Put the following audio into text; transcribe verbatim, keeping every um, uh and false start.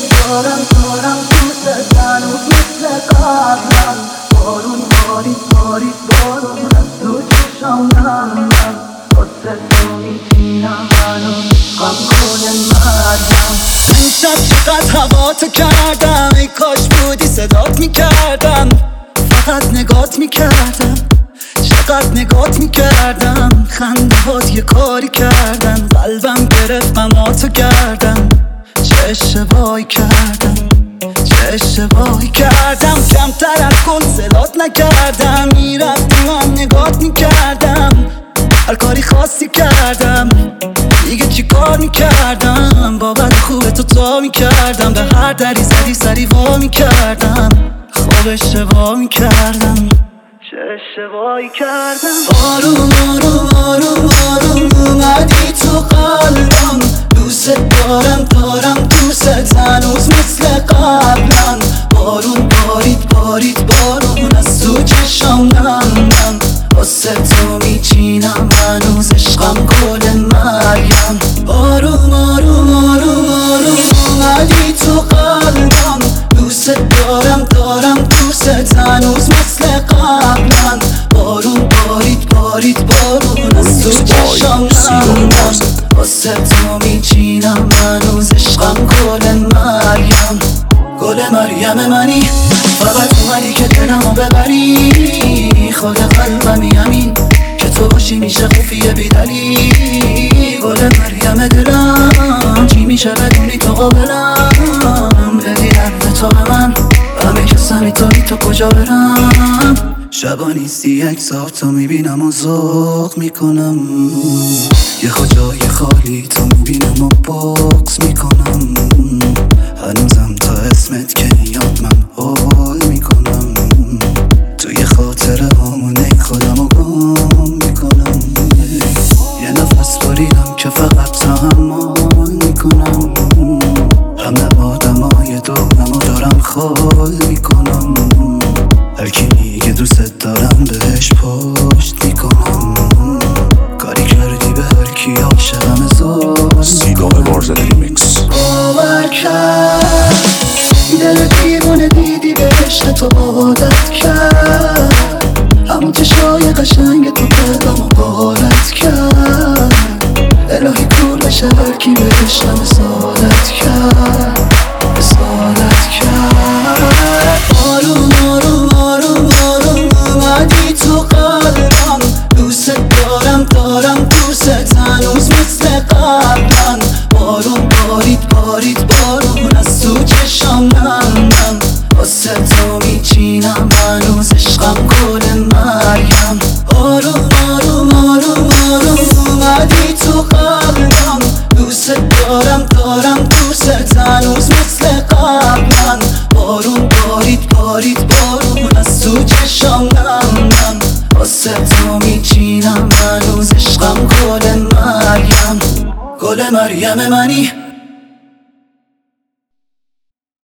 دارم دارم دوست هنوز مثل قبلم. بارون بارید بارید بارون از تو چشام نم نم. واسه تو میچینم هنوز غم گل مرگم. امشب چقدر هوا تو کردم، ای کاش بودی صدات میکردم. فقط نگات میکردم، چقدر نگات میکردم. خنده هات یه کاری کردن، قلبم گرفت غماتو کردم. چه اشتباهی کردم، چه اشتباهی کردم. کمتر از کنسلات نکردم، میرفتی من نگات میکردم. هر کاری خاصی کردم، دیگه چی کار میکردم. بابت خوب تو تا میکردم، به هر دری زدی سری وا میکردم. خوب اشتباه میکردم، چه اشتباهی کردم. آروم آروم آروم آروم اومدی تو قلبم. دوست دارم دارم دوست هنوز مثل قبلم. بارون بارید بارید بارون از تو چشام نم نم. واسه تو میچینم هنوز عشقم گل مریم. آروم آروم آروم آروم اومدی تو قلبم. دوست دارم دارم دوست هنوز مثل قبلم. بارون بارید بارید بارون از تو چشام نم نم. واسه تو میچینم هنوز عشقم گل مریم. گل مریم منی، فقط اومدی که دلمو ببری. خود قلبمی همین که تو باشی میشه خوفیه بیدلی. گل مریم دلم چی میشه بدونی تو قابلم. بدی درد تو به من همه کسانی تو بی تو کجا برم. شبا نیستی یک ساعت تو میبینم و ذوق میکنم. یه جای خالی تو میبینم و بغض میکنم. هنوزم تا اسمت که نیاد من حال میکنم. توی خاطره همونه خودم رو گم میکنم. یه نفس بریدم که فقط تحمل میکنم. همه آدمای دورم رو دارم خال میکنم. هرکی میگه دوست دارم بهش پشت میکنم. کاری کردی به هرکی عاشقم ازاد سیگار بارزن ریمیکس. باور کرد دل دیوانه دیدی به عشق تو عادت کرد. همون چشای قشنگ تو قلبمو غارت کرد. الهی کور بشه هرکی به عشقم اصالت کرد اصالت کرد. آروم آروم آروم آروم اومدی تو قلبم. دوست دارم دارم دوست هنوز مثل قبلم. بارون بارید بارید بارون از تو چشام نم نم. واسه تو میچینم هنوز عشقم گل مریم. آروم آروم آروم آروم اومدی تو قلبم. دوست دارم دارم دوست هنوز مثل قبلم. بارون بارید بارید بارون از تو چشام نم نم. واسه تو میچینم هنوز عشقم گل مریم. گل مریم منی،